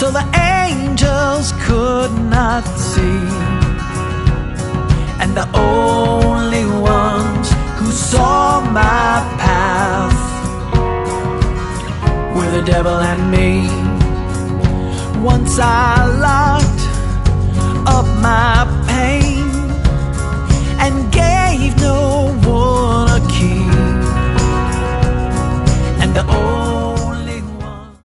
so the angels could not see. And the only ones who saw my path were the devil and me. Once I locked up my